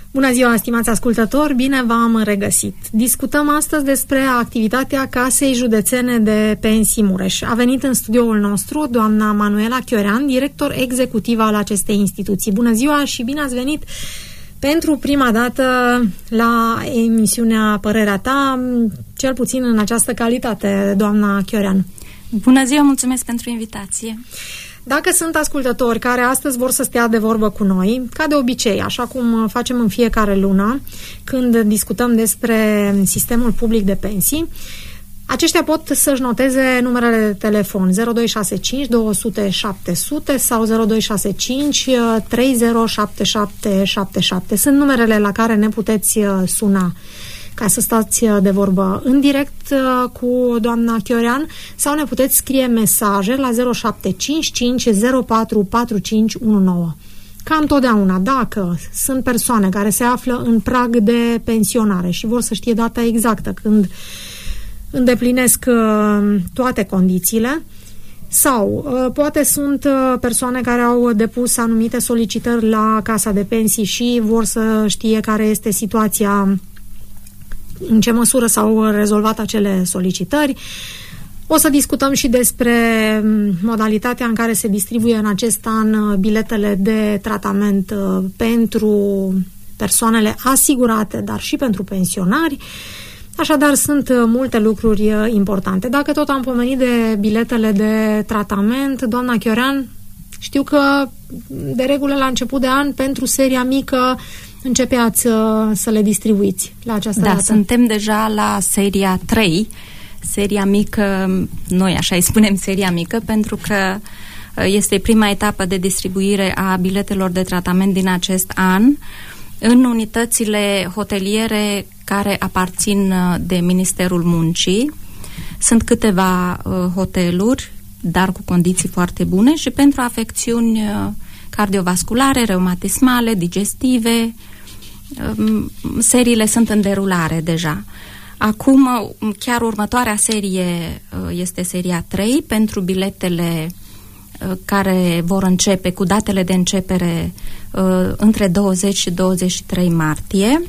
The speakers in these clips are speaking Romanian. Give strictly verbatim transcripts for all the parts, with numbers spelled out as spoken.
Bună ziua, stimați ascultători, bine v-am regăsit. Discutăm astăzi despre activitatea Casei Județene de Pensii Mureș. A venit în studioul nostru doamna Manuela Chiorean, director executiv al acestei instituții. Bună ziua și bine ați venit pentru prima dată la emisiunea Părerea Ta, cel puțin în această calitate, doamna Chiorean. Bună ziua, mulțumesc pentru invitație. Dacă sunt ascultători care astăzi vor să stea de vorbă cu noi, ca de obicei, așa cum facem în fiecare lună, când discutăm despre sistemul public de pensii, aceștia pot să-și noteze numerele de telefon zero doi șase cinci două zero zero șapte zero zero sau zero doi șase cinci trei zero șapte șapte șapte șapte. Sunt numerele la care ne puteți suna ca să stați de vorbă în direct cu doamna Chiorean sau ne puteți scrie mesaje la zero șapte cinci cinci zero patru patru cinci unu nouă. Ca întotdeauna, dacă sunt persoane care se află în prag de pensionare și vor să știe data exactă când îndeplinesc toate condițiile, sau poate sunt persoane care au depus anumite solicitări la Casa de Pensii și vor să știe care este situația, în ce măsură s-au rezolvat acele solicitări. O să discutăm și despre modalitatea în care se distribuie în acest an biletele de tratament pentru persoanele asigurate, dar și pentru pensionari. Așadar, sunt multe lucruri importante. Dacă tot am pomenit de biletele de tratament, doamna Chiorean, știu că de regulă la început de an, pentru seria mică, începeați să le distribuiți la această da, dată. Suntem deja la seria trei, seria mică, noi așa îi spunem seria mică, pentru că este prima etapă de distribuire a biletelor de tratament din acest an în unitățile hoteliere care aparțin de Ministerul Muncii. Sunt câteva uh, hoteluri, dar cu condiții foarte bune și pentru afecțiuni uh, cardiovasculare, reumatismale, digestive. Um, seriile sunt în derulare deja. Acum, chiar următoarea serie uh, este seria trei pentru biletele uh, care vor începe cu datele de începere uh, între douăzeci și douăzeci și trei martie.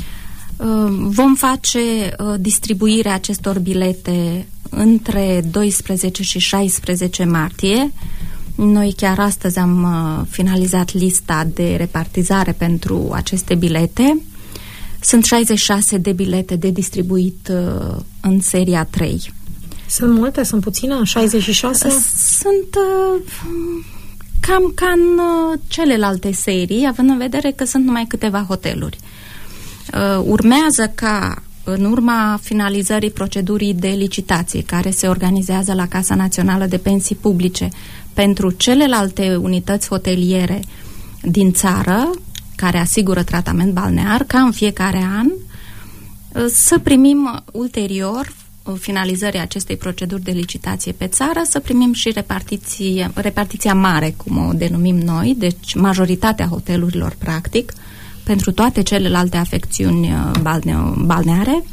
Vom face uh, distribuirea acestor bilete între doisprezece și șaisprezece martie. Noi chiar astăzi am uh, finalizat lista de repartizare pentru aceste bilete. Sunt șaizeci și șase de bilete de distribuit uh, în seria trei. Sunt multe? Sunt puține? șaizeci și șase? Sunt uh, cam ca în uh, celelalte serii, având în vedere că sunt numai câteva hoteluri. Uh, urmează ca, în urma finalizării procedurii de licitație care se organizează la Casa Națională de Pensii Publice pentru celelalte unități hoteliere din țară care asigură tratament balnear, ca în fiecare an, uh, să primim ulterior finalizării acestei proceduri de licitație pe țară, să primim și repartiție, repartiția mare, cum o denumim noi, deci majoritatea hotelurilor practic, pentru toate celelalte afecțiuni balneare.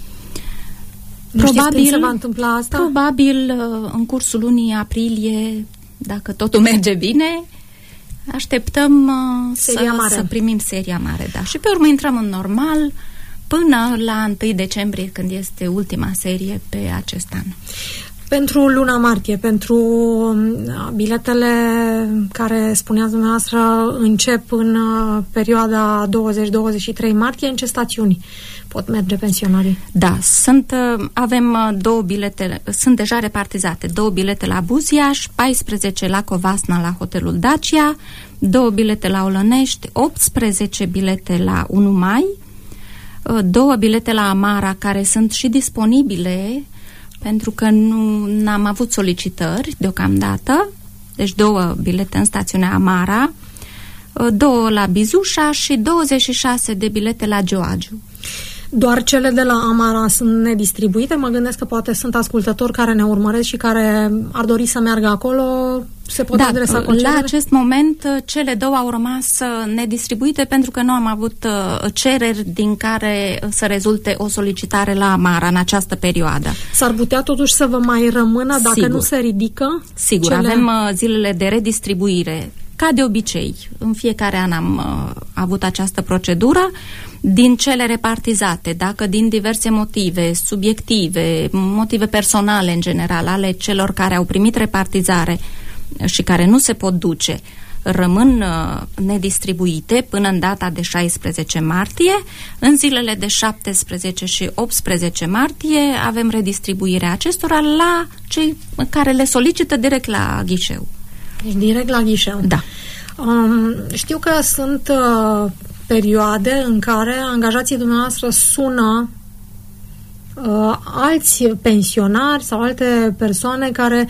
Nu probabil, știți când se va întâmpla asta? Probabil în cursul lunii aprilie, dacă totul merge bine, așteptăm să, să primim seria mare. Da. Și pe urmă intrăm în normal până la întâi decembrie, când este ultima serie pe acest an. Pentru luna martie, pentru biletele care, spuneați dumneavoastră, încep în perioada douăzeci douăzeci și trei martie, în ce stațiuni pot merge pensionarii? Da, sunt, avem două bilete, sunt deja repartizate, două bilete la Buziaș, paisprezece la Covasna la hotelul Dacia, două bilete la Olănești, optsprezece bilete la unu mai, două bilete la Amara care sunt și disponibile pentru că nu am avut solicitări deocamdată, deci două bilete în stațiunea Amara, două la Bizușa și douăzeci și șase de bilete la Gioagiu. Doar cele de la Amara sunt nedistribuite? Mă gândesc că poate sunt ascultători care ne urmăresc și care ar dori să meargă acolo. Se pot da, adresa cu la acest moment cele două au rămas nedistribuite pentru că nu am avut cereri din care să rezulte o solicitare la Amara în această perioadă. S-ar putea totuși să vă mai rămână dacă Sigur. nu se ridică? Sigur, cele... avem zilele de redistribuire ca de obicei, în fiecare an am uh, avut această procedură. Din cele repartizate, dacă din diverse motive subiective, motive personale în general, ale celor care au primit repartizare și care nu se pot duce, rămân uh, nedistribuite până în data de șaisprezece martie. În zilele de șaptesprezece și optsprezece martie avem redistribuirea acestora la cei care le solicită direct la ghișeu. Deci direct la ghișeu. Da. Um, știu că sunt uh, perioade în care angajații dumneavoastră sună uh, alți pensionari sau alte persoane care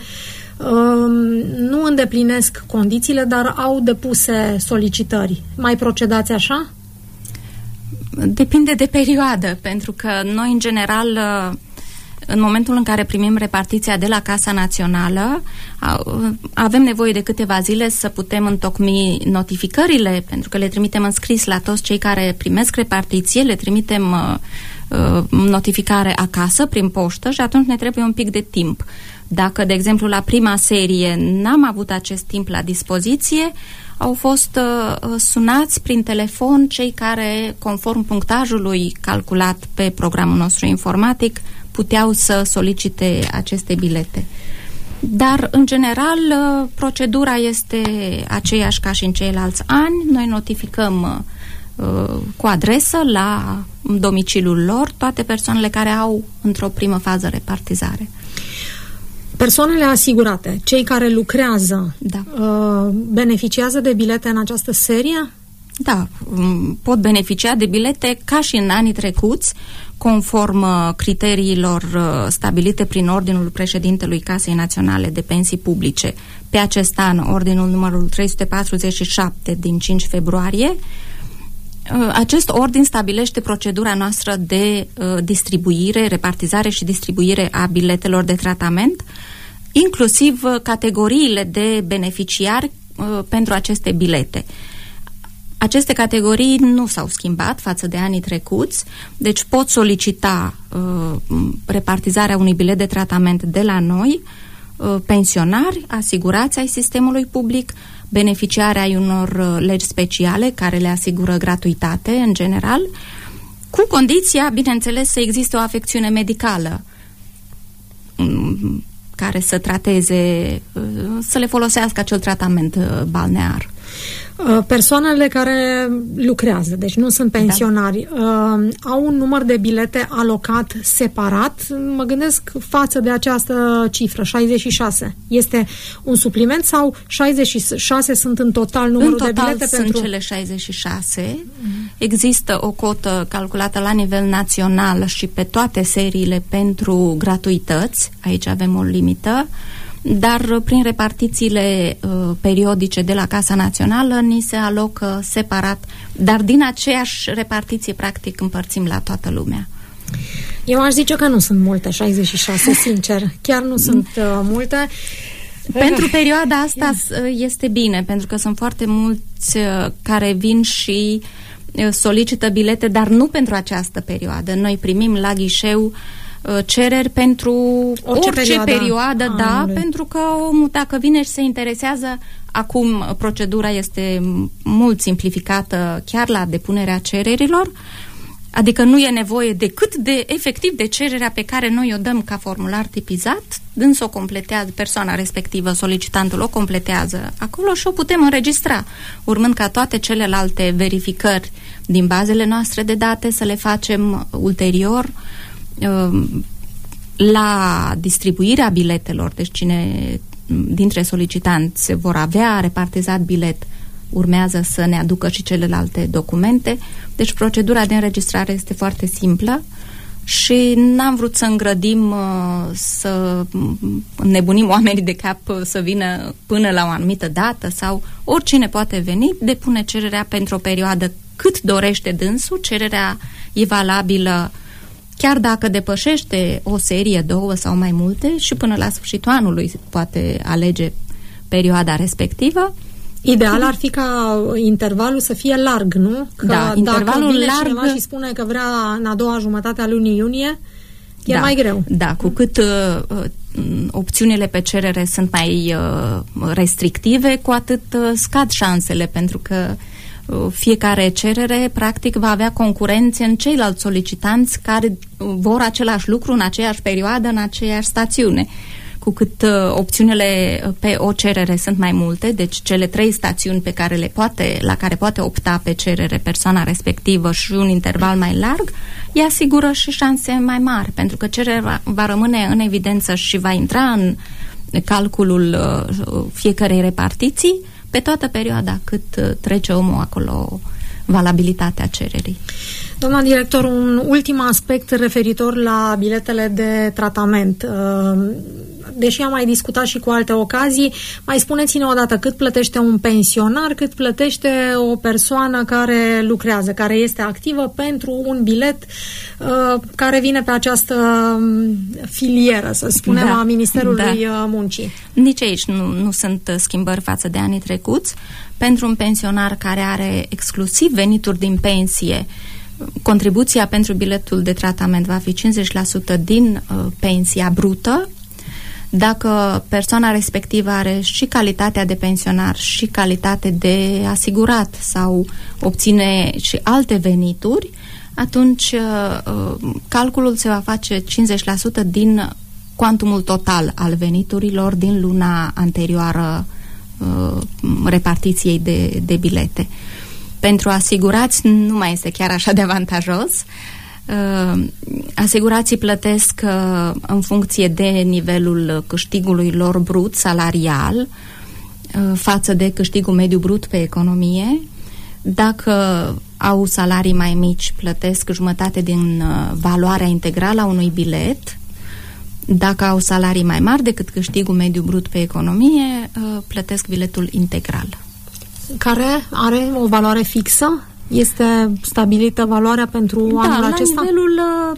nu îndeplinesc condițiile, dar au depuse solicitări. Mai procedați așa? Depinde de perioadă, pentru că noi, în general, în momentul în care primim repartiția de la Casa Națională, avem nevoie de câteva zile să putem întocmi notificările, pentru că le trimitem în scris la toți cei care primesc repartiție, le trimitem notificare acasă, prin poștă, și atunci ne trebuie un pic de timp. Dacă, de exemplu, la prima serie n-am avut acest timp la dispoziție, au fost uh, sunați prin telefon cei care, conform punctajului calculat pe programul nostru informatic, puteau să solicite aceste bilete. Dar, în general, uh, procedura este aceeași ca și în ceilalți ani. Noi notificăm uh, cu adresă la domiciliul lor toate persoanele care au într-o primă fază repartizare. Persoanele asigurate, cei care lucrează, da. beneficiază de bilete în această serie? Da, pot beneficia de bilete ca și în anii trecuți, conform criteriilor stabilite prin Ordinul Președintelui Casei Naționale de Pensii Publice. Pe acest an, Ordinul numărul trei sute patruzeci și șapte din cinci februarie, acest ordin stabilește procedura noastră de uh, distribuire, repartizare și distribuire a biletelor de tratament, inclusiv uh, categoriile de beneficiari uh, pentru aceste bilete. Aceste categorii nu s-au schimbat față de anii trecuți, deci pot solicita uh, repartizarea unui bilet de tratament de la noi, uh, pensionari, asigurați ai sistemului public, beneficiare ai unor legi speciale care le asigură gratuitate în general, cu condiția, bineînțeles, să existe o afecțiune medicală care să trateze, să le folosească acel tratament balnear. Persoanele care lucrează, deci nu sunt pensionari, da. au un număr de bilete alocat separat. Mă gândesc față de această cifră, șaizeci și șase. Este un supliment sau șaizeci și șase sunt în total numărul în total de bilete? Sunt pentru... cele șaizeci și șase. Mm. Există o cotă calculată la nivel național și pe toate seriile pentru gratuități. Aici avem o limită. Dar prin repartițiile uh, periodice de la Casa Națională ni se alocă separat, dar din aceeași repartiție practic împărțim la toată lumea. Eu aș zice că nu sunt multe, șaizeci și șase, sincer, chiar nu sunt uh, multe. Pentru perioada asta este bine, pentru că sunt foarte mulți uh, care vin și uh, solicită bilete, dar nu pentru această perioadă. Noi primim la ghișeu cereri pentru orice, orice perioadă, a, da, anului. Pentru că omul, dacă vine și se interesează, acum procedura este mult simplificată chiar la depunerea cererilor, adică nu e nevoie decât de, efectiv, de cererea pe care noi o dăm ca formular tipizat, dâns o completează, persoana respectivă, solicitantul o completează acolo și o putem înregistra, urmând ca toate celelalte verificări din bazele noastre de date să le facem ulterior la distribuirea biletelor. Deci cine dintre solicitanți vor avea repartizat bilet urmează să ne aducă și celelalte documente. Deci procedura de înregistrare este foarte simplă și n-am vrut să îngrădim, să nebunim oamenii de cap să vină până la o anumită dată, sau oricine poate veni, depune cererea pentru o perioadă cât dorește dânsul. Cererea e valabilă chiar dacă depășește o serie, două sau mai multe, și până la sfârșitul anului poate alege perioada respectivă. Ideal ar fi ca intervalul să fie larg, nu? Că da, intervalul dacă vine larg cineva și spune că vrea în a doua jumătate a lunii iunie, e da, mai greu. Da, cu cât uh, opțiunile pe cerere sunt mai restrictive, cu atât scad șansele, pentru că fiecare cerere practic va avea concurențe în ceilalți solicitanți care vor același lucru în aceeași perioadă, în aceeași stațiune. Cu cât uh, opțiunile pe o cerere sunt mai multe, deci cele trei stațiuni pe care le poate, la care poate opta pe cerere persoana respectivă și un interval mai larg, ea asigură și șanse mai mari, pentru că cererea va, va rămâne în evidență și va intra în calculul uh, fiecarei repartiții pe toată perioada cât uh, trece omul acolo valabilitatea cererii. Doamna director, un ultim aspect referitor la biletele de tratament. Deși am mai discutat și cu alte ocazii, mai spuneți-ne odată cât plătește un pensionar, cât plătește o persoană care lucrează, care este activă pentru un bilet care vine pe această filieră, să spunem, da, a Ministerului da. Muncii. Nici aici nu, nu sunt schimbări față de anii trecuți. Pentru un pensionar care are exclusiv venituri din pensie, contribuția pentru biletul de tratament va fi cincizeci la sută din uh, pensia brută. Dacă persoana respectivă are și calitatea de pensionar și calitate de asigurat sau obține și alte venituri, atunci uh, calculul se va face cincizeci la sută din cuantumul total al veniturilor din luna anterioară uh, repartiției de, de bilete. Pentru asigurați nu mai este chiar așa de avantajos. Uh, asigurații plătesc uh, în funcție de nivelul câștigului lor brut salarial uh, față de câștigul mediu brut pe economie. Dacă au salarii mai mici, plătesc jumătate din uh, valoarea integrală a unui bilet. Dacă au salarii mai mari decât câștigul mediu brut pe economie, uh, plătesc biletul integral. Care are o valoare fixă? Este stabilită valoarea pentru da, anul la acesta? Da, la nivelul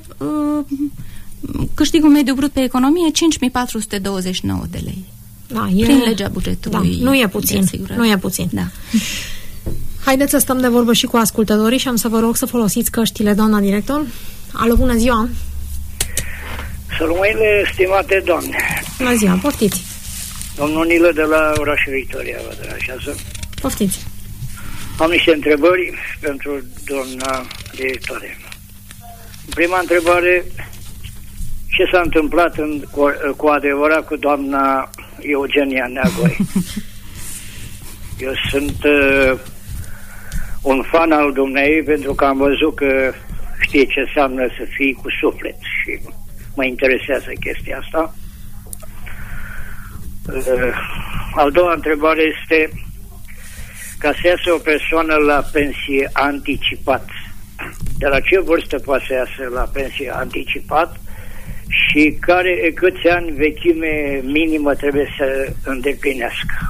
uh, câștigul mediu brut pe economie cinci mii patru sute douăzeci și nouă de lei. Da, e... Prin legea bugetului. Da, nu e puțin. Nu e puțin. Da. Haideți să stăm de vorbă și cu ascultătorii și am să vă rog să folosiți căștile, doamna director. Alo, bună ziua! Sărmâile, stimate doamne! Bună ziua, poftiți! Domnul Nilă de la orașul Victoria, vă deranjează? Poftiți! Am niște întrebări pentru doamna directoare. Prima întrebare, ce s-a întâmplat în, cu, cu adevărat cu doamna Eugenia Neagoi? Eu sunt uh, un fan al dumneei pentru că am văzut că știe ce înseamnă să fii cu suflet și mă interesează chestia asta. Uh, al doua întrebare este, ca să iasă o persoană la pensie anticipat, de la ce vârstă poate să iasă la pensie anticipat și care, câți ani vechime minimă trebuie să îndeplinească?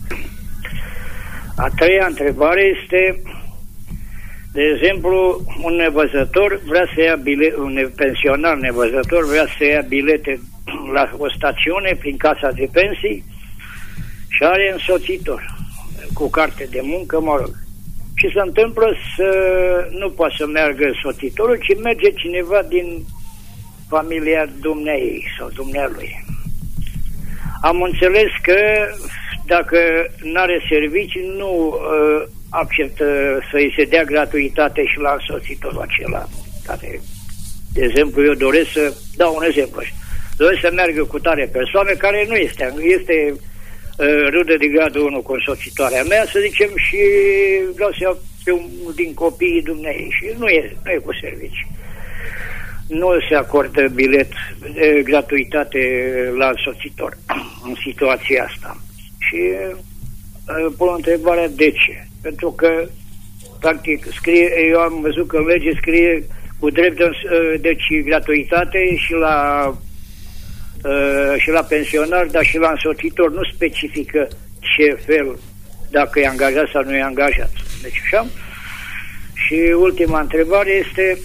A treia întrebare este, de exemplu, un nevăzător vrea să ia bilete, un pensionar nevăzător vrea să ia bilete la o stațiune prin casa de pensii și are însoțitor cu carte de muncă, mă rog. Și se întâmplă să nu poate să meargă însoțitorul, ci merge cineva din familia dumneei sau dumnealui. Am înțeles că dacă nu are servicii, nu uh, acceptă să-i se dea gratuitate și la însoțitorul acela. Care, de exemplu, eu doresc să dau un exemplu. Doresc să meargă cu tare persoane care nu este, este uh, rudă de gradul unu cu însoțitoarea mea, să zicem, și vreau să iau pe unul din copiii dumneei și nu e, nu e cu servicii. Nu se acordă bilet de gratuitate la însoțitor în situația asta. Și uh, pun întrebarea de ce. Pentru că, practic, scrie, eu am văzut că în lege scrie cu drept de, uh, deci gratuitate și la uh, și la pensionar, dar și la însoțitor. Nu specifică ce fel, dacă e angajat sau nu e angajat. Deci așa. Și ultima întrebare este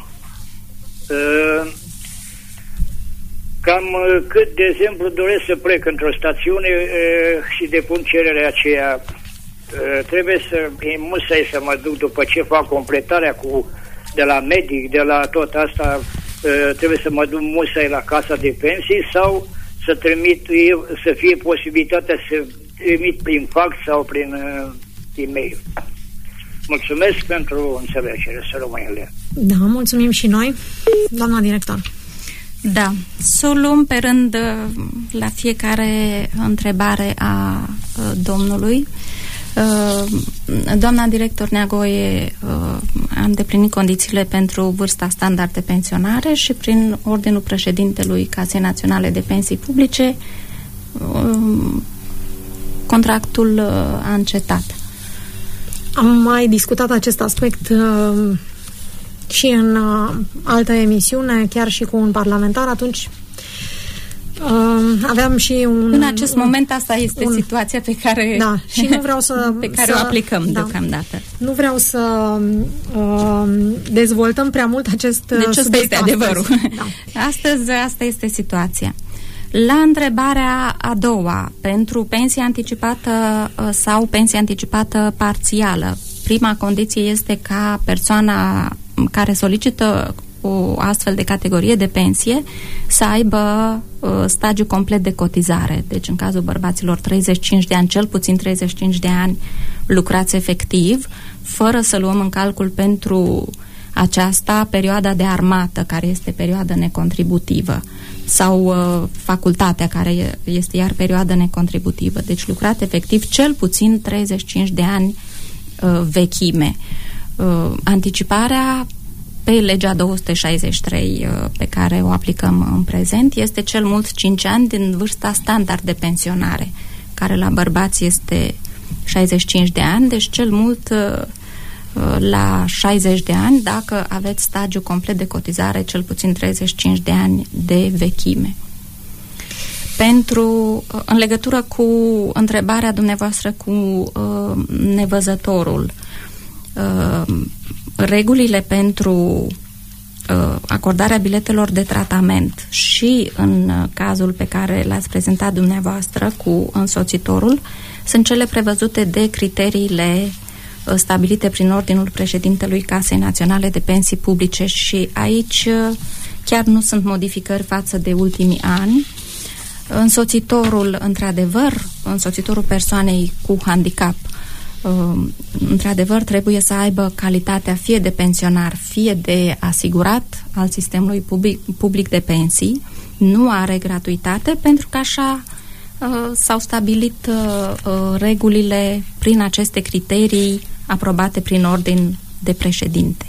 uh, cam cât, de exemplu, doresc să plec într-o stațiune uh, și depun cererea aceea. Uh, trebuie să, e musai să mă duc după ce fac completarea cu, de la medic, de la tot asta, uh, trebuie să mă duc musai la casa de pensii sau să trimit eu, să fie posibilitatea să trimit prin fax sau prin uh, e-mail. Mulțumesc pentru înțelegere, să rămâne. Da, mulțumim și noi. Doamna director. Da, să o luăm pe rând la fiecare întrebare a domnului. Doamna director Neagoe a îndeplinit condițiile pentru vârsta standard de pensionare și prin ordinul președintelui Casei Naționale de Pensii Publice contractul a încetat. Am mai discutat acest aspect uh, și în uh, altă emisiune, chiar și cu un parlamentar. Atunci uh, aveam și un... În acest un, moment asta este un, situația pe care, da, și nu vreau să, pe care să, o aplicăm da, deocamdată. Nu vreau să uh, dezvoltăm prea mult acest deci subiect. Deci este adevărul. Da. Astăzi asta este situația. La întrebarea a doua, pentru pensie anticipată sau pensie anticipată parțială, prima condiție este ca persoana care solicită o astfel de categorie de pensie să aibă uh, stagiu complet de cotizare. Deci în cazul bărbaților treizeci și cinci de ani, cel puțin treizeci și cinci de ani lucrați efectiv, fără să luăm în calcul pentru aceasta perioada de armată, care este perioada necontributivă, sau uh, facultatea, care este iar perioada necontributivă. Deci lucrat efectiv cel puțin treizeci și cinci de ani uh, vechime. Uh, anticiparea pe legea două sute șaizeci și trei uh, pe care o aplicăm în prezent este cel mult cinci ani din vârsta standard de pensionare, care la bărbați este șaizeci și cinci de ani, deci cel mult uh, la șaizeci de ani, dacă aveți stagiu complet de cotizare, cel puțin treizeci și cinci de ani de vechime. Pentru, în legătură cu întrebarea dumneavoastră cu uh, nevăzătorul, uh, regulile pentru uh, acordarea biletelor de tratament și în uh, cazul pe care l-ați prezentat dumneavoastră cu însoțitorul sunt cele prevăzute de criteriile stabilite prin ordinul președintelui Casei Naționale de Pensii Publice și aici chiar nu sunt modificări față de ultimii ani. Însoțitorul, într-adevăr, însoțitorul persoanei cu handicap, într-adevăr, trebuie să aibă calitatea fie de pensionar, fie de asigurat al sistemului public, public de pensii, nu are gratuitate, pentru că așa s-au stabilit regulile prin aceste criterii aprobate prin ordin de președinte.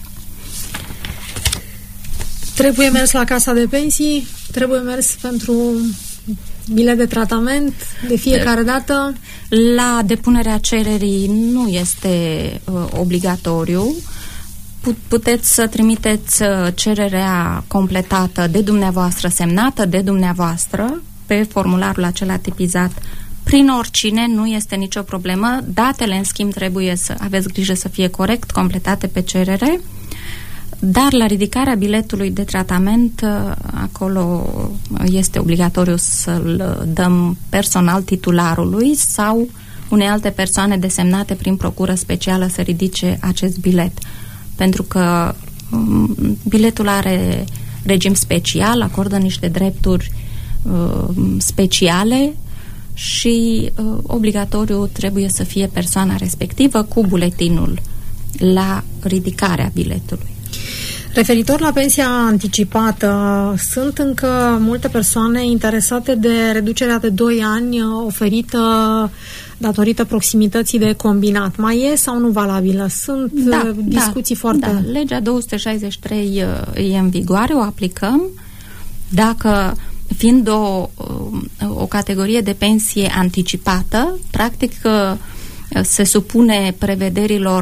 Trebuie mers la casa de pensii, trebuie mers pentru bilet de tratament de fiecare dată. La depunerea cererii nu este uh, obligatoriu. Puteți să trimiteți cererea completată de dumneavoastră, semnată de dumneavoastră, pe formularul acela tipizat prin oricine, nu este nicio problemă. Datele, în schimb, trebuie să aveți grijă să fie corect completate pe cerere, dar la ridicarea biletului de tratament, acolo este obligatoriu să-l dăm personal titularului sau unei alte persoane desemnate prin procură specială să ridice acest bilet. Pentru că biletul are regim special, acordă niște drepturi uh, speciale și uh, obligatoriu trebuie să fie persoana respectivă cu buletinul la ridicarea biletului. Referitor la pensia anticipată, sunt încă multe persoane interesate de reducerea de doi ani oferită datorită proximității de combinat. Mai e sau nu valabilă? Sunt da, discuții da, foarte... Da. Legea două sute șaizeci și trei e în vigoare, o aplicăm. Dacă, fiind o, o categorie de pensie anticipată, practic se supune prevederilor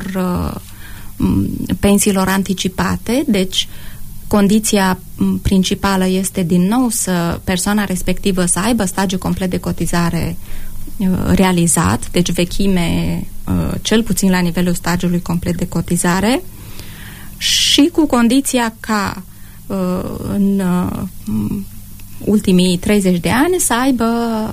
pensiilor anticipate, deci condiția principală este din nou să persoana respectivă să aibă stagiu complet de cotizare realizat, deci vechime cel puțin la nivelul stagiului complet de cotizare și cu condiția ca în ultimii treizeci de ani să aibă,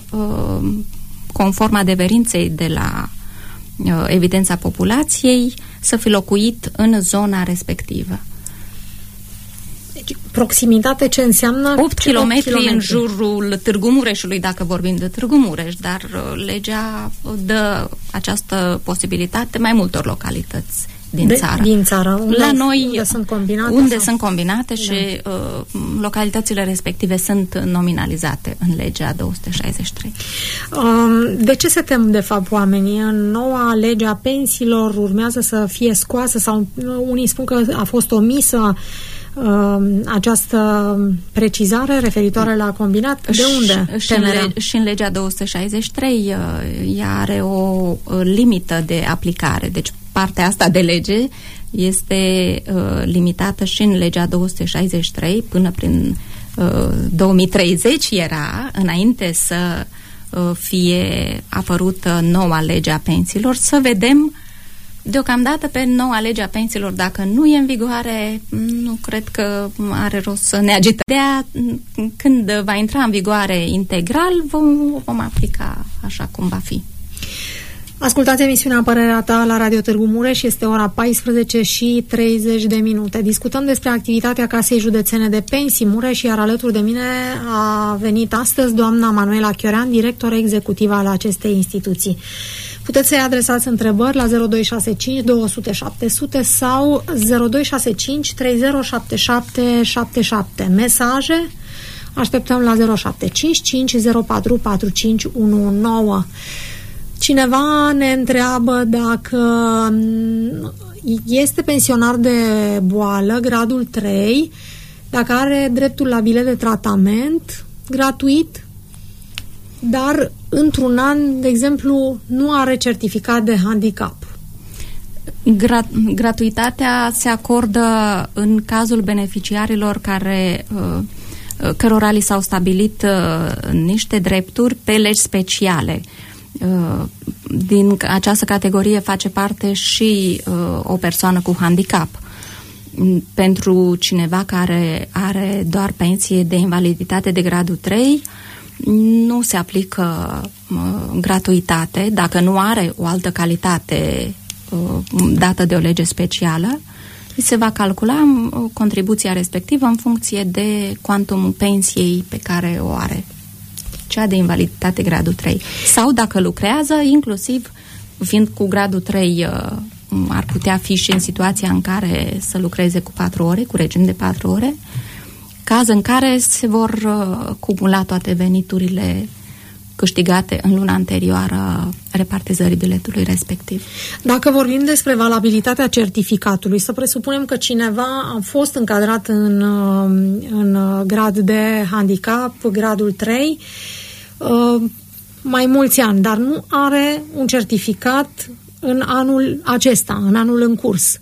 conform adeverinței de la evidența populației, să fi locuit în zona respectivă. Deci, proximitate ce înseamnă? opt kilometri în jurul Târgu Mureșului, dacă vorbim de Târgu Mureș, dar legea dă această posibilitate mai multor localități din de, țară. Din țară. Unde, La noi, unde sunt combinate? Unde sau? sunt combinate da. și uh, localitățile respective sunt nominalizate în legea două sute șaizeci și trei. Um, de ce se tem, de fapt, oamenii? În noua lege a pensiilor urmează să fie scoasă sau unii spun că a fost omisă această precizare referitoare la combinat? De unde? Și, și, în, le, și în legea două sute șaizeci și trei ea are o limită de aplicare. Deci partea asta de lege este uh, limitată și în legea două sute șaizeci și trei până prin uh, două mii treizeci era, înainte să uh, fie apărută noua lege a pensiilor, să vedem deocamdată pe noua lege a pensiilor, dacă nu e în vigoare, nu cred că are rost să ne agităm. De când va intra în vigoare integral, vom, vom aplica așa cum va fi. Ascultați emisiunea Părerea ta la Radio Târgu Mureș, este ora paisprezece și treizeci de minute. Discutăm despre activitatea Casei Județene de Pensii Mureș, iar alături de mine a venit astăzi doamna Manuela Chiorean, director executiv al acestei instituții. Puteți să-i adresați întrebări la zero doi șase cinci două zero zero șapte zero zero sau zero doi șase cinci trei zero șapte șapte șapte șapte. Mesaje așteptăm la zero șapte cinci cinci zero patru patru cinci unu nouă. Cineva ne întreabă dacă este pensionar de boală, gradul trei, dacă are dreptul la bilet de tratament gratuit, dar într-un an, de exemplu, nu are certificat de handicap. Gra- gratuitatea se acordă în cazul beneficiarilor care, uh, cărora li s-au stabilit uh, niște drepturi pe legi speciale. Uh, din această categorie face parte și uh, o persoană cu handicap. Pentru cineva care are doar pensie de invaliditate de gradul trei, nu se aplică uh, gratuitate dacă nu are o altă calitate uh, dată de o lege specială. Se va calcula uh, contribuția respectivă în funcție de cuantumul pensiei pe care o are, cea de invaliditate gradul trei. Sau dacă lucrează, inclusiv fiind cu gradul trei, uh, ar putea fi și în situația în care să lucreze cu patru ore, cu regim de patru ore, caz în care se vor uh, cumula toate veniturile câștigate în luna anterioară repartizării biletului respectiv. Dacă vorbim despre valabilitatea certificatului, să presupunem că cineva a fost încadrat în, în grad de handicap, gradul trei, mai mulți ani, dar nu are un certificat în anul acesta, în anul în curs.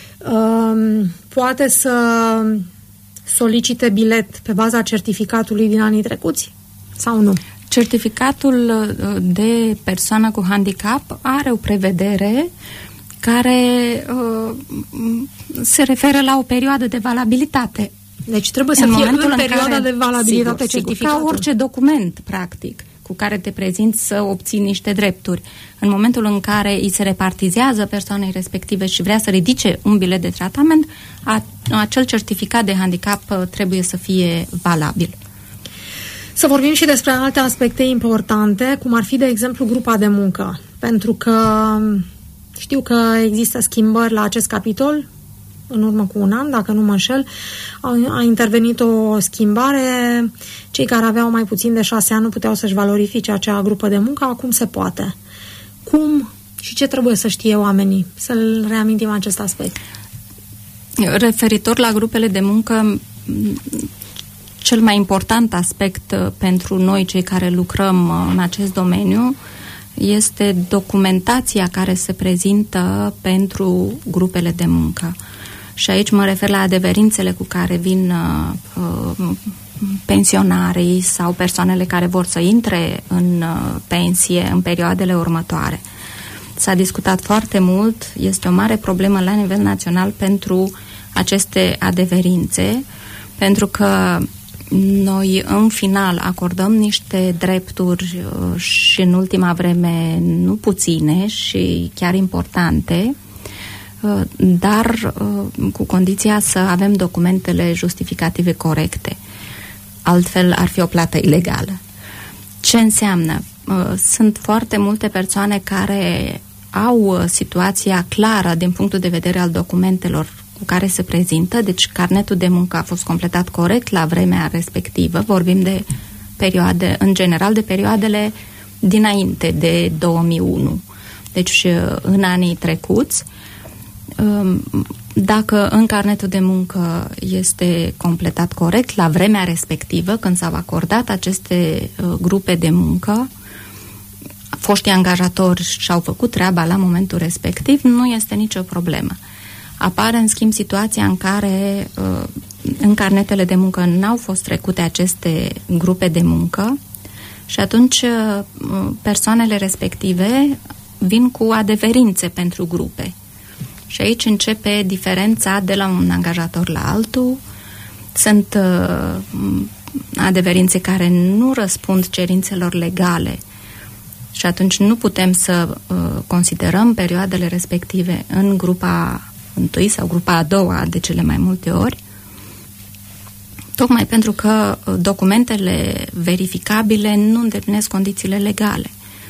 Poate să solicite bilet pe baza certificatului din anii trecuți sau nu? Certificatul de persoană cu handicap are o prevedere care uh, se referă la o perioadă de valabilitate. Deci trebuie să în fie în, în perioada care, de valabilitate sigur, certificatul. Ca orice document, practic, cu care te prezinți să obții niște drepturi. În momentul în care îi se repartizează persoanei respective și vrea să ridice un bilet de tratament, a, acel certificat de handicap trebuie să fie valabil. Să vorbim și despre alte aspecte importante, cum ar fi, de exemplu, grupa de muncă. Pentru că știu că există schimbări la acest capitol, în urmă cu un an, dacă nu mă înșel, a, a intervenit o schimbare. Cei care aveau mai puțin de șase ani nu puteau să-și valorifice acea grupă de muncă, acum se poate. Cum și ce trebuie să știe oamenii? Să-l reamintim acest aspect. Referitor la grupele de muncă, cel mai important aspect pentru noi, cei care lucrăm în acest domeniu, este documentația care se prezintă pentru grupele de muncă. Și aici mă refer la adeverințele cu care vin uh, pensionarii sau persoanele care vor să intre în uh, pensie în perioadele următoare. S-a discutat foarte mult, este o mare problemă la nivel național pentru aceste adeverințe, pentru că noi în final acordăm niște drepturi uh, și în ultima vreme nu puține și chiar importante dar cu condiția să avem documentele justificative corecte. Altfel ar fi o plată ilegală. Ce înseamnă? Sunt foarte multe persoane care au situația clară din punctul de vedere al documentelor cu care se prezintă, deci carnetul de muncă a fost completat corect la vremea respectivă. Vorbim de perioade, în general, de perioadele dinainte de două mii unu. Deci în anii trecuți, dacă în carnetul de muncă este completat corect la vremea respectivă, când s-au acordat aceste grupe de muncă, foștii angajatori și-au făcut treaba la momentul respectiv, nu este nicio problemă. Apare, în schimb, situația în care în carnetele de muncă n-au fost trecute aceste grupe de muncă și atunci persoanele respective vin cu adeverințe pentru grupe. Și aici începe diferența de la un angajator la altul. Sunt adeverințe care nu răspund cerințelor legale și atunci nu putem să considerăm perioadele respective în grupa întâi sau grupa a doua de cele mai multe ori, tocmai pentru că documentele verificabile nu îndeplinesc condițiile legale.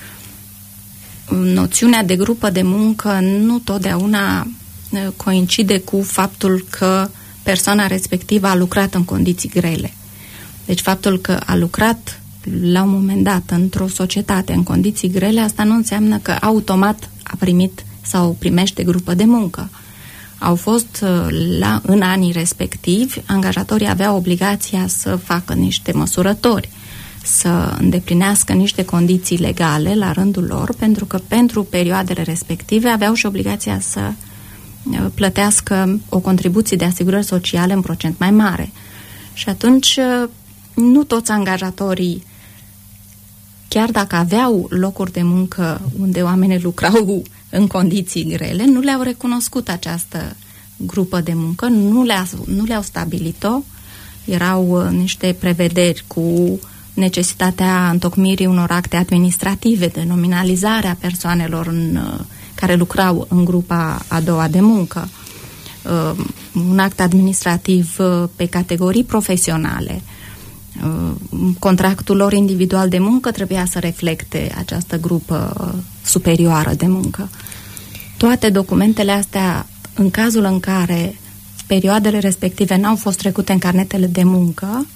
Noțiunea de grupă de muncă nu totdeauna coincide cu faptul că persoana respectivă a lucrat în condiții grele. Deci faptul că a lucrat la un moment dat într-o societate în condiții grele, asta nu înseamnă că automat a primit sau primește grupă de muncă. Au fost la, în anii respectivi, angajatorii aveau obligația să facă niște măsurători, să îndeplinească niște condiții legale la rândul lor, pentru că pentru perioadele respective aveau și obligația să plătească o contribuție de asigurări sociale în procent mai mare. Și atunci nu toți angajatorii, chiar dacă aveau locuri de muncă unde oamenii lucrau în condiții grele, nu le-au recunoscut această grupă de muncă, nu, le-a, nu le-au stabilit-o. Erau niște prevederi cu necesitatea întocmirii unor acte administrative de nominalizare a persoanelor în, care lucrau în grupa a doua de muncă, uh, un act administrativ uh, pe categorii profesionale. Uh, contractul lor individual de muncă trebuia să reflecte această grupă uh, superioară de muncă. Toate documentele astea, în cazul în care perioadele respective n-au fost trecute în carnetele de muncă,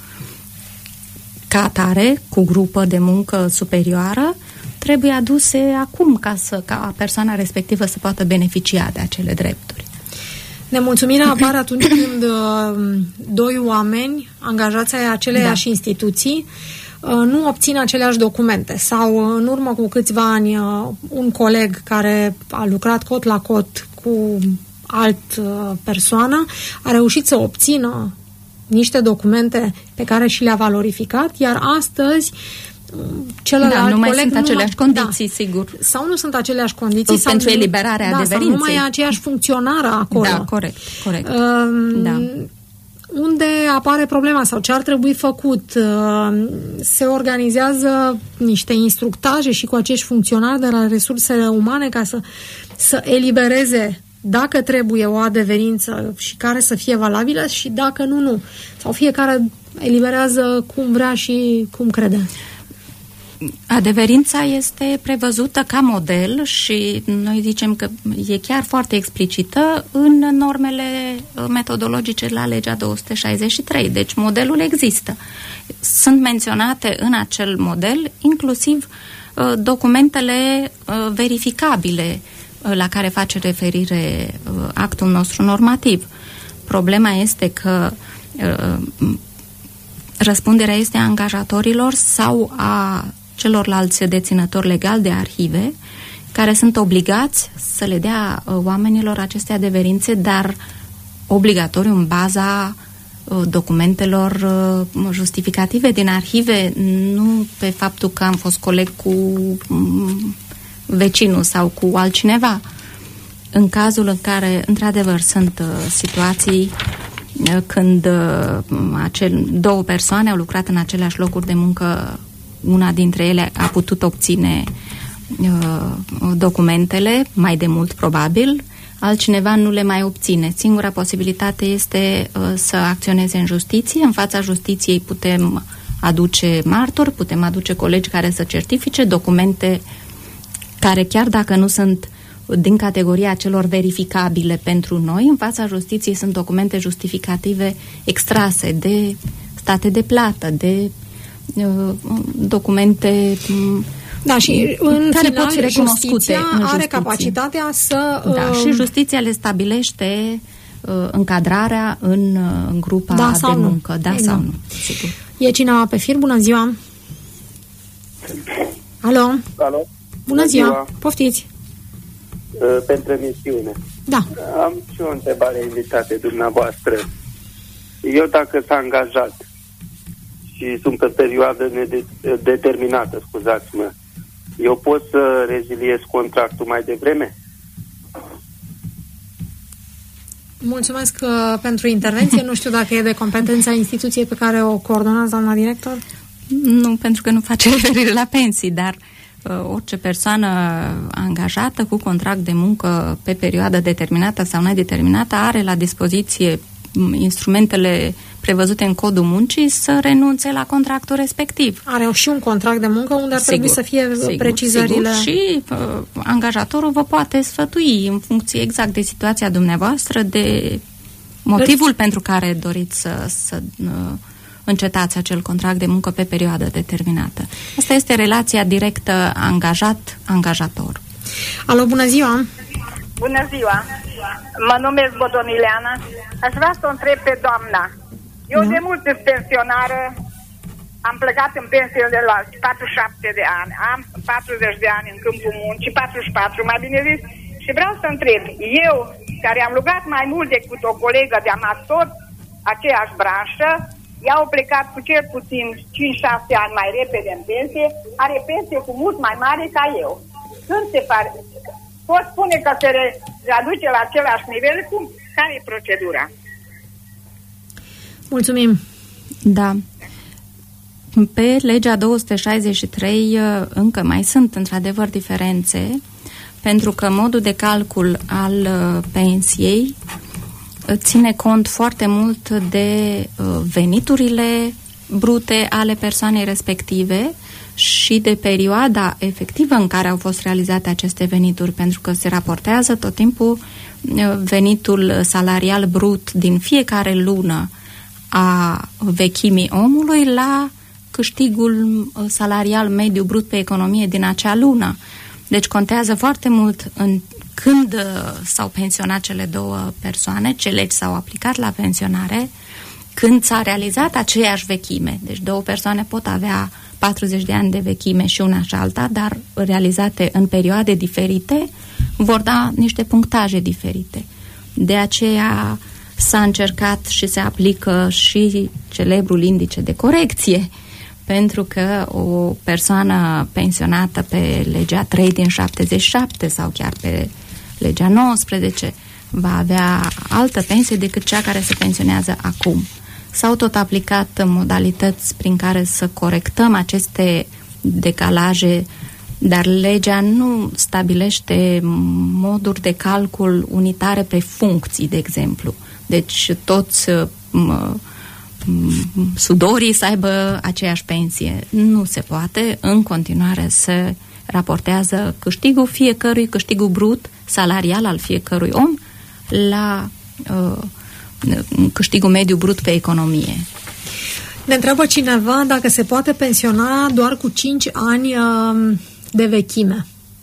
ca atare, cu grupă de muncă superioară, trebuie aduse acum ca, să, ca persoana respectivă să poată beneficia de acele drepturi. Nemulțumirea apare atunci când uh, doi oameni angajați ai aceleiași da. instituții uh, nu obțin aceleași documente sau uh, în urmă cu câțiva ani uh, un coleg care a lucrat cot la cot cu alt uh, persoană a reușit să obțină niște documente pe care și le-a valorificat, iar astăzi celălalt da, nu mai coleg sunt nu aceleași mai, condiții, da, sigur. Sau nu sunt aceleași condiții. Sau pentru nu, eliberarea da, adeverinței. Sau nu mai e aceeași funcționară acolo. Da, corect, corect. Uh, da. Unde apare problema sau ce ar trebui făcut? Uh, se organizează niște instructaje și cu acești funcționari de la resursele umane ca să, să elibereze dacă trebuie o adeverință și care să fie valabilă și dacă nu, nu. Sau fiecare eliberează cum vrea și cum crede. Adeverința este prevăzută ca model și noi zicem că e chiar foarte explicită în normele metodologice la legea două sute șaizeci și trei. Deci modelul există. Sunt menționate în acel model inclusiv uh, documentele uh, verificabile uh, la care face referire uh, actul nostru normativ. Problema este că uh, răspunderea este a angajatorilor sau a celorlalți deținători legali de arhive, care sunt obligați să le dea uh, oamenilor aceste adeverințe, dar obligatoriu în baza uh, documentelor uh, justificative din arhive, nu pe faptul că am fost coleg cu um, vecinul sau cu altcineva. În cazul în care, într-adevăr, sunt uh, situații uh, când uh, acel, două persoane au lucrat în aceleași locuri de muncă, una dintre ele a putut obține uh, documentele mai de mult, probabil, altcineva nu le mai obține. Singura posibilitate este uh, să acționeze în justiție. În fața justiției putem aduce martori, putem aduce colegi care să certifice documente care, chiar dacă nu sunt din categoria celor verificabile pentru noi, în fața justiției sunt documente justificative extrase de state de plată, de uh, documente um, da, și în care final, pot fi recunoscute justiția în are justiție. capacitatea să... Uh, da, și justiția le stabilește uh, încadrarea în, uh, în grupa da, de sau muncă. Nu. Da Ei, sau nu. nu. Sigur. E cineva pe fir? Bună ziua! Alo? Alo? Bună, Bună ziua. ziua! Poftiți! Uh, pentru emisiune. Da. Am și o întrebare invitată dumneavoastră. Eu, dacă sunt angajat și sunt pe perioadă nedeterminată, scuzați-mă, eu pot să reziliez contractul mai devreme? Mulțumesc uh, pentru intervenție. Nu știu dacă e de competența instituției pe care o coordonați, doamna director. Nu, pentru că nu face referire la pensii, dar uh, orice persoană angajată cu contract de muncă pe perioadă determinată sau nedeterminată are la dispoziție instrumentele prevăzute în codul muncii să renunțe la contractul respectiv. Are și un contract de muncă unde ar sigur, trebui să fie sigur, precizările. Sigur. Și uh, angajatorul vă poate sfătui în funcție exact de situația dumneavoastră, de motivul Re- pentru care doriți să, să uh, încetați acel contract de muncă pe perioadă determinată. Asta este relația directă angajat-angajator. Alo, bună ziua! Bună ziua! Mă numesc Bodonileana. Aș vrea să o întreb pe doamna. Eu da. de mult sunt pensionară, am plecat în pensie de la patruzeci și șapte de ani, am patruzeci de ani în câmpul muncii, patruzeci și patru mai bine zis, și vreau să întreb, eu, care am lucrat mai mult decât o colegă de-a mea tot aceeași branșă, ea a plecat cu cel puțin cinci șase ani mai repede în pensie, are pensie cu mult mai mare ca eu. Când se pare... Pot spune că se readuce la același nivel? Cum? Care e procedura? Mulțumim. Da. Pe legea două sute șaizeci și trei încă mai sunt într-adevăr diferențe, pentru că modul de calcul al pensiei ține cont foarte mult de veniturile brute ale persoanei respective și de perioada efectivă în care au fost realizate aceste venituri, pentru că se raportează tot timpul venitul salarial brut din fiecare lună a vechimii omului la câștigul salarial mediu brut pe economie din acea lună. Deci contează foarte mult în când s-au pensionat cele două persoane, ce legi s-au aplicat la pensionare, când s-a realizat aceeași vechime. Deci două persoane pot avea patruzeci de ani de vechime și una și alta, dar realizate în perioade diferite, vor da niște punctaje diferite. De aceea s-a încercat și se aplică și celebrul indice de corecție, pentru că o persoană pensionată pe legea trei din șaptezeci și șapte sau chiar pe legea nouăsprezece va avea altă pensie decât cea care se pensionează acum. S-au tot aplicat modalități prin care să corectăm aceste decalaje, dar legea nu stabilește moduri de calcul unitare pe funcții, de exemplu. Deci toți mă, sudorii să aibă aceeași pensie. Nu se poate. În continuare se raportează câștigul fiecărui, câștigul brut salarial al fiecărui om la uh, câștigul mediu brut pe economie. Ne întreabă cineva dacă se poate pensiona doar cu cinci ani uh, de vechime.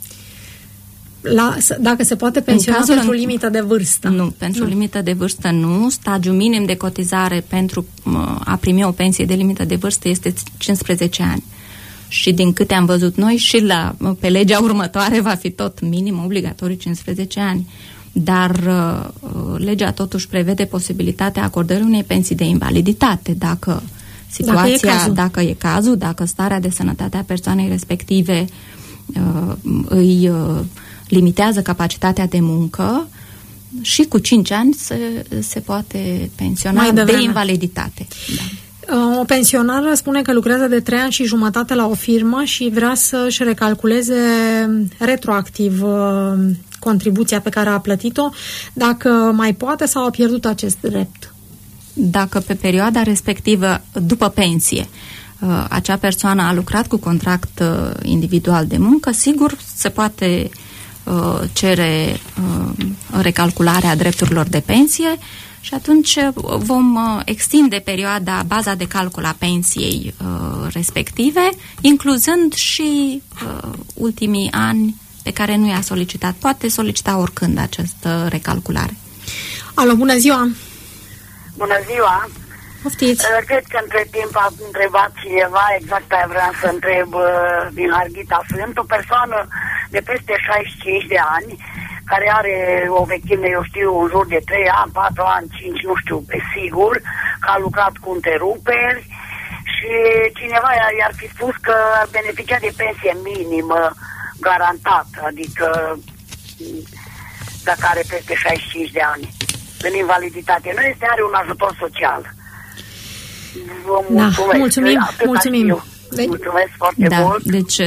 La, dacă se poate pensiona pentru în... limită de vârstă. Nu, pentru nu. limită de vârstă nu. Stagiul minim de cotizare pentru a primi o pensie de limită de vârstă este cincisprezece ani. Și din câte am văzut noi, și la, pe legea următoare va fi tot minim obligatoriu cincisprezece ani. Dar uh, legea totuși prevede posibilitatea acordării unei pensii de invaliditate dacă situația, dacă e cazul, dacă, e cazul, dacă starea de sănătate a persoanei respective uh, îi uh, limitează capacitatea de muncă, și cu cinci ani se, se poate pensiona de invaliditate. Da. O pensionară spune că lucrează de trei ani și jumătate la o firmă și vrea să-și recalculeze retroactiv contribuția pe care a plătit-o, dacă mai poate sau a pierdut acest drept. Dacă pe perioada respectivă, după pensie, acea persoană a lucrat cu contract individual de muncă, sigur se poate cere recalcularea drepturilor de pensie și atunci vom extinde perioada, baza de calcul a pensiei respective, incluzând și ultimii ani pe care nu i-a solicitat. Poate solicita oricând această recalculare. Alo, bună ziua! Bună ziua! Poftiți! Cred că între timp a întrebat cineva, exact aia vreau să întreb din Harghita. Sunt o persoană de peste șaizeci și cinci de ani, care are o vechime, eu știu, în jur de trei ani, patru ani, cinci, nu știu, pe sigur, că a lucrat cu întreruperi și cineva i-ar fi spus că ar beneficia de pensie minimă garantată, adică dacă are peste șaizeci și cinci de ani, în invaliditate. Nu este, are un ajutor social. Vă mulțumesc. Da, mulțumim, mulțumim. Deci, mulțumesc foarte da, mult. Deci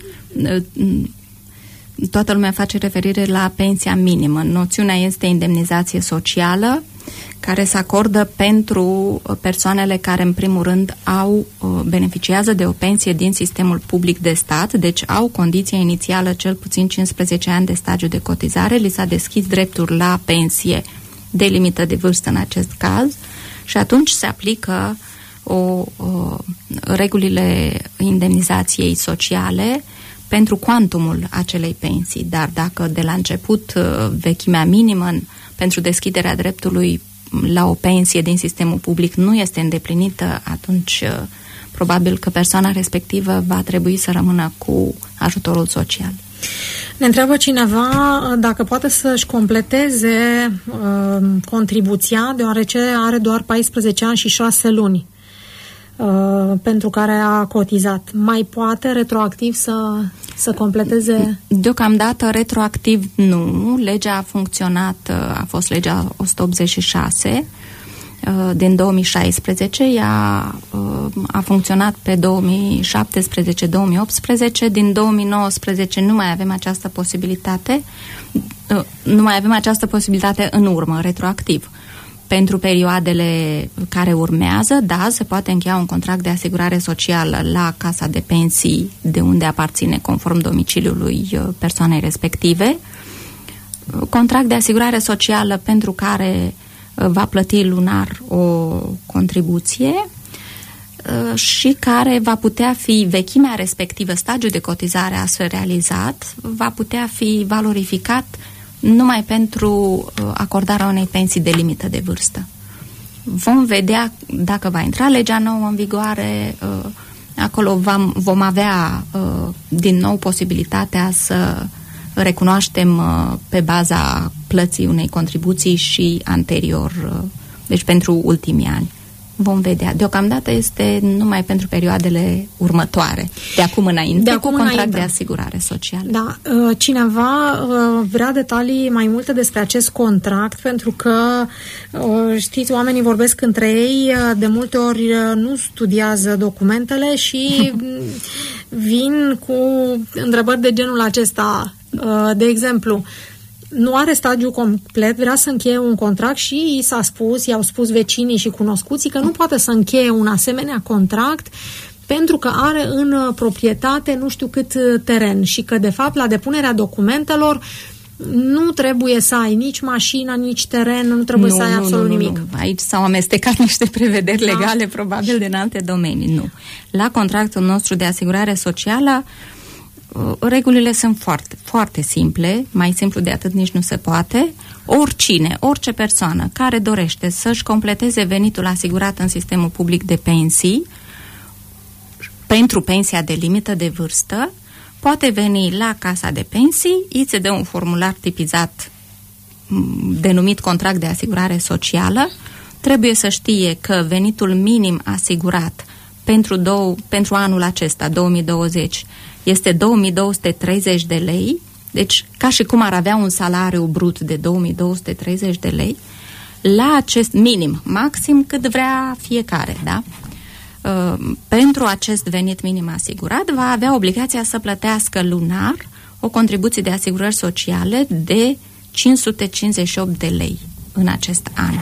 toată lumea face referire la pensia minimă. Noțiunea este indemnizație socială care se acordă pentru persoanele care în primul rând au beneficiază de o pensie din sistemul public de stat, deci au condiția inițială cel puțin cincisprezece ani de stagiu de cotizare, li s-a deschis dreptul la pensie de limită de vârstă în acest caz și atunci se aplică o, o, regulile indemnizației sociale pentru cuantumul acelei pensii, dar dacă de la început vechimea minimă pentru deschiderea dreptului la o pensie din sistemul public nu este îndeplinită, atunci probabil că persoana respectivă va trebui să rămână cu ajutorul social. Ne întreabă cineva dacă poate să-și completeze uh, contribuția, deoarece are doar paisprezece ani și șase luni uh, pentru care a cotizat. Mai poate retroactiv să, să completeze? Deocamdată retroactiv nu. Legea a funcționat, a fost legea o sută optzeci și șase din două mii șaisprezece, ea a funcționat pe două mii șaptesprezece două mii optsprezece, din două mii nouăsprezece nu mai avem această posibilitate, nu mai avem această posibilitate în urmă, retroactiv. Pentru perioadele care urmează, da, se poate încheia un contract de asigurare socială la casa de pensii de unde aparține conform domiciliului persoanei respective, contract de asigurare socială pentru care va plăti lunar o contribuție și care va putea fi, vechimea respectivă, stagiul de cotizare astfel realizat, va putea fi valorificat numai pentru acordarea unei pensii de limită de vârstă. Vom vedea dacă va intra legea nouă în vigoare, acolo vom, vom avea din nou posibilitatea să recunoaștem pe baza plății unei contribuții și anterior, deci pentru ultimii ani. Vom vedea. Deocamdată este numai pentru perioadele următoare, de acum înainte, de acum cu contract înainte. De asigurare socială. Da. Cineva vrea detalii mai multe despre acest contract, pentru că, știți, oamenii vorbesc între ei, de multe ori nu studiază documentele și vin cu întrebări de genul acesta. De exemplu, nu are stagiul complet, vrea să încheie un contract și i s-a spus, i-au spus vecinii și cunoscuții că nu poate să încheie un asemenea contract pentru că are în proprietate nu știu cât teren și că, de fapt, la depunerea documentelor nu trebuie să ai nici mașină, nici teren, nu trebuie nu, să ai nu, absolut nu, nimic. Nu. Aici s-au amestecat niște prevederi da. legale, probabil, din alte domenii. Nu. La contractul nostru de asigurare socială, regulile sunt foarte, foarte simple, mai simplu de atât nici nu se poate. Oricine, orice persoană care dorește să-și completeze venitul asigurat în sistemul public de pensii pentru pensia de limită de vârstă, poate veni la casa de pensii, îi se dă un formular tipizat denumit contract de asigurare socială, trebuie să știe că venitul minim asigurat pentru, două, pentru anul acesta, două mii douăzeci, este două mii două sute treizeci de lei, deci ca și cum ar avea un salariu brut de două mii două sute treizeci de lei, la acest minim, maxim cât vrea fiecare, da? Uh, pentru acest venit minim asigurat va avea obligația să plătească lunar o contribuție de asigurări sociale de cinci sute cincizeci și opt de lei în acest an.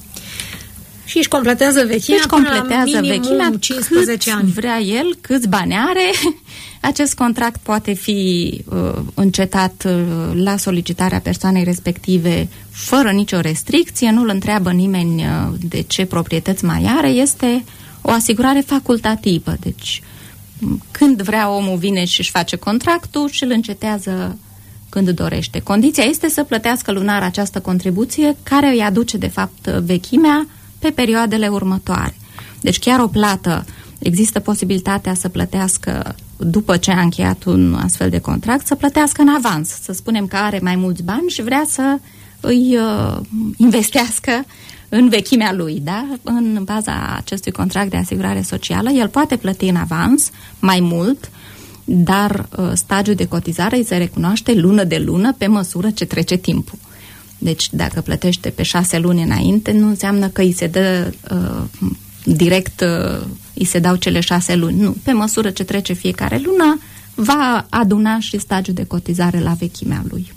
Și își completează vechimea, își completează vechimea cincisprezece ani. Vrea el, câți bani are. Acest contract poate fi uh, încetat uh, la solicitarea persoanei respective fără nicio restricție, nu îl întreabă nimeni uh, de ce proprietăți mai are, este o asigurare facultativă. Deci când vrea omul vine și își face contractul și îl încetează când dorește. Condiția este să plătească lunar această contribuție care îi aduce de fapt vechimea pe perioadele următoare. Deci chiar o plată, există posibilitatea să plătească după ce a încheiat un astfel de contract, să plătească în avans. Să spunem că are mai mulți bani și vrea să îi uh, investească în vechimea lui, da? În baza acestui contract de asigurare socială, el poate plăti în avans mai mult, dar uh, stagiul de cotizare îi se recunoaște lună de lună pe măsură ce trece timpul. Deci dacă plătește pe șase luni înainte, nu înseamnă că îi se dă uh, direct, uh, îi se dau cele șase luni. Nu, pe măsură ce trece fiecare lună, va aduna și stagiul de cotizare la vechimea lui.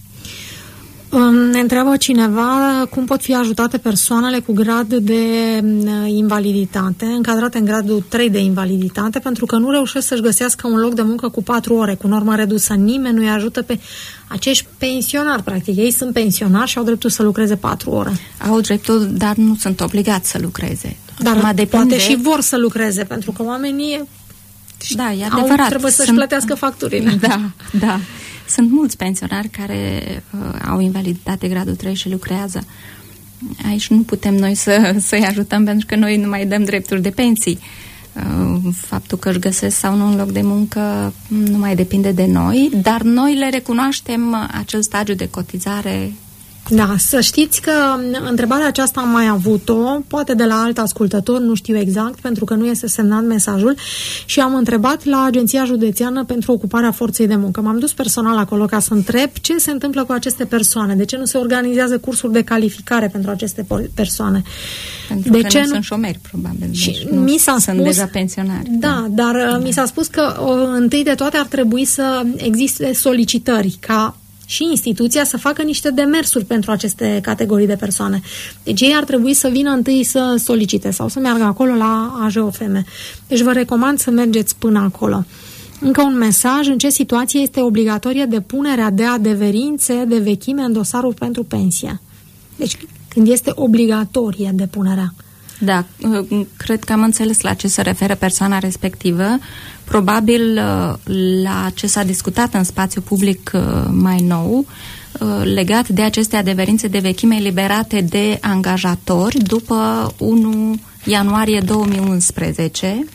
Ne întreabă cineva cum pot fi ajutate persoanele cu grad de invaliditate, încadrate în gradul trei de invaliditate, pentru că nu reușesc să-și găsească un loc de muncă cu patru ore, cu normă redusă. Nimeni nu-i ajută pe acești pensionari, practic. Ei sunt pensionari și au dreptul să lucreze patru ore. Au dreptul, dar nu sunt obligați să lucreze. Dar depinde... poate și vor să lucreze, pentru că oamenii da, e adevărat. Au, trebuie să-și sunt... plătească facturile. Da, da. Sunt mulți pensionari care uh, au invaliditate gradul trei și lucrează. Aici nu putem noi să, să-i ajutăm pentru că noi nu mai dăm drepturi de pensii. Uh, faptul că își găsesc sau nu un loc de muncă nu mai depinde de noi, dar noi le recunoaștem acel stagiu de cotizare. Da, să știți că întrebarea aceasta am mai avut-o, poate de la alt ascultător, nu știu exact, pentru că nu este semnat mesajul, și am întrebat la Agenția Județeană pentru Ocuparea Forței de Muncă. M-am dus personal acolo ca să întreb ce se întâmplă cu aceste persoane, de ce nu se organizează cursuri de calificare pentru aceste persoane. Pentru de că ce nu sunt șomeri, probabil. Și deci mi s-a sunt spus, deja pensionari. Da, da. dar da. mi s-a spus că o, întâi de toate ar trebui să existe solicitări ca și instituția să facă niște demersuri pentru aceste categorii de persoane. Deci ei ar trebui să vină întâi să solicite sau să meargă acolo la A J O F M. Deci vă recomand să mergeți până acolo. Încă un mesaj: în ce situație este obligatorie depunerea de adeverințe de vechime în dosarul pentru pensie? Deci când este obligatorie depunerea. Da, cred că am înțeles la ce se referă persoana respectivă. Probabil la ce s-a discutat în spațiu public mai nou, legat de aceste adeverințe de vechime eliberate de angajatori după unu ianuarie două mii unsprezece,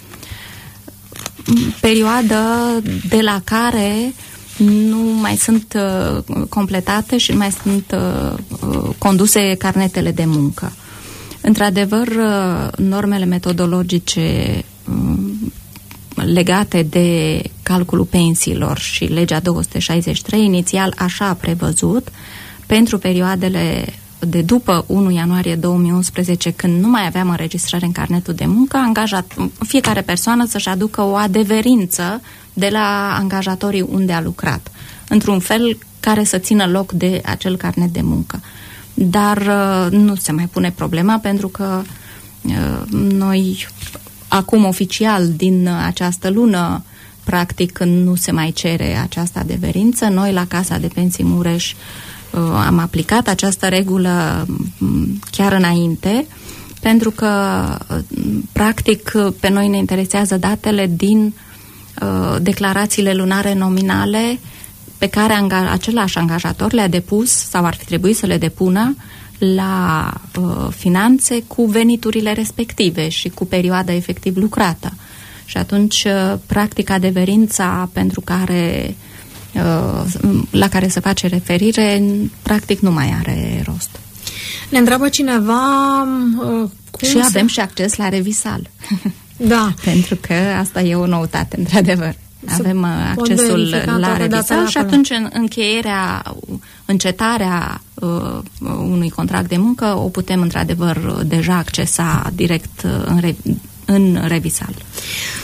perioadă de la care nu mai sunt completate și nu mai sunt conduse carnetele de muncă. Într-adevăr, normele metodologice legate de calculul pensiilor și legea două sute șaizeci și trei inițial așa a prevăzut pentru perioadele de după unu ianuarie două mii unsprezece, când nu mai aveam înregistrare în carnetul de muncă, angajat, fiecare persoană să-și aducă o adeverință de la angajatorii unde a lucrat, într-un fel care să țină loc de acel carnet de muncă. Dar uh, nu se mai pune problema, pentru că uh, noi acum oficial din această lună practic nu se mai cere această adeverință. Noi la Casa de Pensii Mureș uh, am aplicat această regulă chiar înainte, pentru că uh, practic pe noi ne interesează datele din uh, declarațiile lunare nominale pe care anga- același angajator le-a depus sau ar fi trebuit să le depună la uh, finanțe cu veniturile respective și cu perioada efectiv lucrată. Și atunci, uh, practic, adeverința pentru care, uh, la care se face referire, practic nu mai are rost. Ne întreabă cineva uh, cum și se... avem și acces la Revisal. Da. Pentru că asta e o noutate, într-adevăr. Avem accesul la Revisal și atunci în încheierea, încetarea uh, unui contract de muncă o putem într-adevăr deja accesa direct în, re, în Revisal.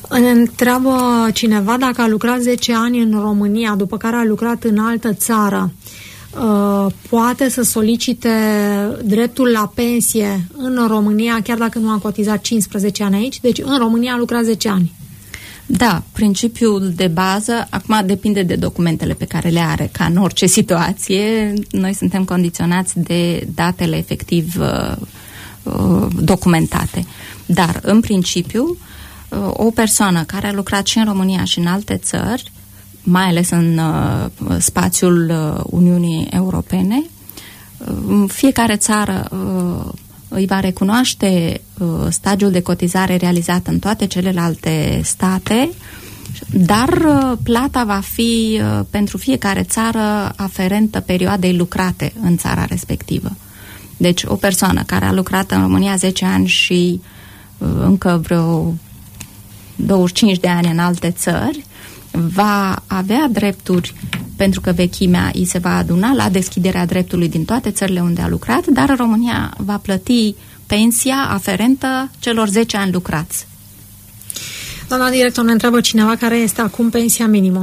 Ne întreabă cineva dacă a lucrat zece ani în România, după care a lucrat în altă țară, poate să solicite dreptul la pensie în România, chiar dacă nu a cotizat cincisprezece ani aici? Deci în România a lucrat zece ani. Da, principiul de bază, acum depinde de documentele pe care le are, ca în orice situație, noi suntem condiționați de datele efectiv uh, uh, documentate. Dar, în principiu, uh, o persoană care a lucrat și în România și în alte țări, mai ales în uh, spațiul uh, Uniunii Europene, uh, fiecare țară uh, îi va recunoaște uh, stagiul de cotizare realizat în toate celelalte state, dar uh, plata va fi uh, pentru fiecare țară aferentă perioadei lucrate în țara respectivă. Deci o persoană care a lucrat în România zece ani și uh, încă vreo douăzeci și cinci de ani în alte țări, va avea drepturi, pentru că vechimea îi se va aduna la deschiderea dreptului din toate țările unde a lucrat, dar România va plăti pensia aferentă celor zece ani lucrați. Doamna director, ne întreabă cineva care este acum pensia minimă.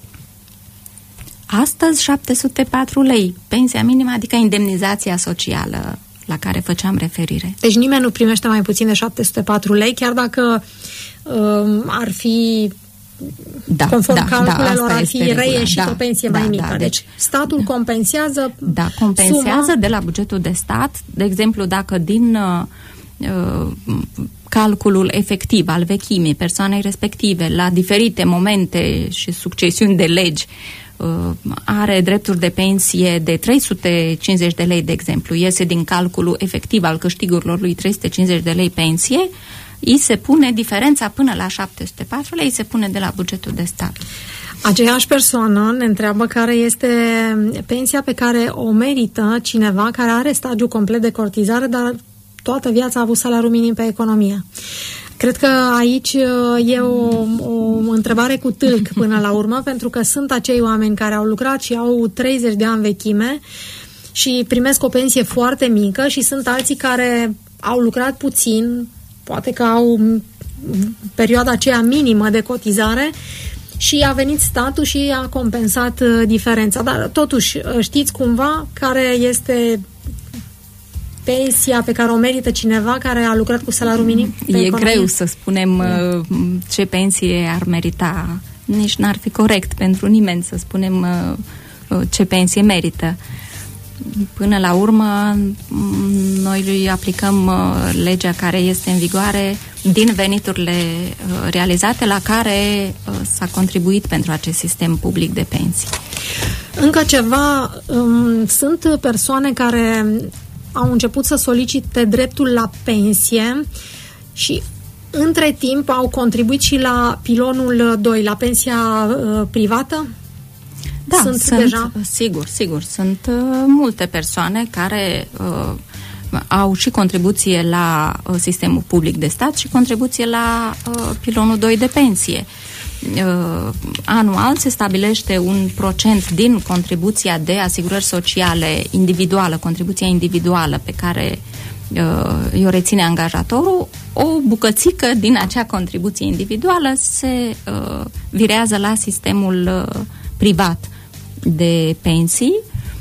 Astăzi șapte sute patru lei, pensia minimă, adică indemnizația socială la care făceam referire. Deci nimeni nu primește mai puțin de șapte sute patru lei, chiar dacă uh, ar fi... Da, conform da, calculelor, da, ar fi reieșit da, o pensie da, mai mică. Da, deci, deci statul da, compensează Da, compensează suma... de la bugetul de stat. De exemplu, dacă din uh, calculul efectiv al vechimii persoanei respective, la diferite momente și succesiuni de legi, uh, are drepturi de pensie de trei sute cincizeci de lei, de exemplu, iese din calculul efectiv al câștigurilor lui trei sute cincizeci de lei pensie, îi se pune diferența până la șapte sute patru lei, îi se pune de la bugetul de stat. Aceeași persoană ne întreabă care este pensia pe care o merită cineva care are stagiu complet de cotizare, dar toată viața a avut salariu minim pe economie. Cred că aici e o, o întrebare cu tâlc până la urmă, pentru că sunt acei oameni care au lucrat și au treizeci de ani vechime și primesc o pensie foarte mică și sunt alții care au lucrat puțin, poate că au perioada aceea minimă de cotizare și a venit statul și a compensat diferența. Dar totuși știți cumva care este pensia pe care o merită cineva care a lucrat cu salariul minim? E economie? Greu să spunem da. ce pensie ar merita. Nici n-ar fi corect pentru nimeni să spunem ce pensie merită. Până la urmă, noi îi aplicăm legea care este în vigoare din veniturile realizate la care s-a contribuit pentru acest sistem public de pensii. Încă ceva, sunt persoane care au început să solicite dreptul la pensie și între timp au contribuit și la pilonul doi, la pensia privată? Da, sunt, sunt deja? Sigur, sigur. Sunt uh, multe persoane care uh, au și contribuție la uh, sistemul public de stat și contribuție la uh, pilonul doi de pensie. Uh, anual se stabilește un procent din contribuția de asigurări sociale individuală, contribuția individuală pe care uh, o reține angajatorul, o bucățică din acea contribuție individuală se uh, virează la sistemul uh, privat de pensii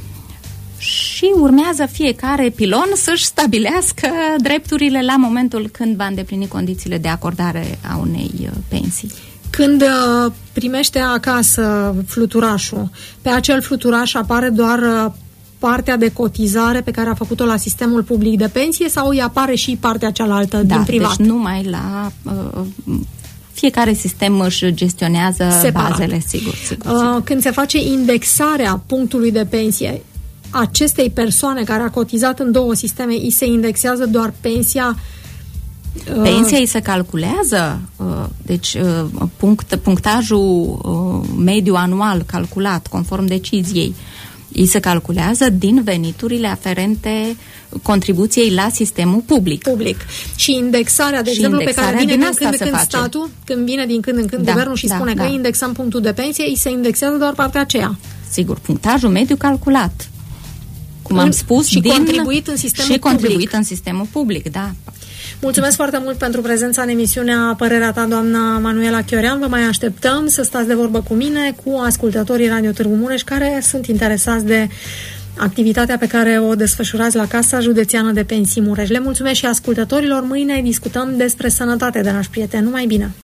și urmează fiecare pilon să-și stabilească drepturile la momentul când va îndeplini condițiile de acordare a unei pensii. Când uh, primește acasă fluturașul, pe acel fluturaș apare doar uh, partea de cotizare pe care a făcut-o la sistemul public de pensie sau îi apare și partea cealaltă da, din privat? Deci numai la... Uh, Fiecare sistem își gestionează separat. Bazele, sigur, sigur, sigur. Când se face indexarea punctului de pensie, acestei persoane care a cotizat în două sisteme, îi se indexează doar pensia? Pensia îi se calculează, deci punct, punctajul mediu anual calculat conform deciziei, îi se calculează din veniturile aferente contribuției la sistemul public. Public. Și indexarea, de și exemplu, indexarea pe care vine din, din când în când statul, când vine din când în când da, guvernul și da, spune da. că indexăm punctul de pensie, îi se indexează doar partea aceea. Sigur, punctajul mediu calculat. Cum am spus, și din, contribuit în sistemul și public. contribuit în sistemul public, da. Mulțumesc foarte mult pentru prezența în emisiunea Părerea ta, doamna Manuela Chiorean. Vă mai așteptăm să stați de vorbă cu mine, cu ascultătorii Radio Târgu Mureș care sunt interesați de activitatea pe care o desfășurați la Casa Județeană de Pensii Mureș. Le mulțumesc și ascultătorilor. Mâine discutăm despre sănătate, dragi prieteni. Numai bine!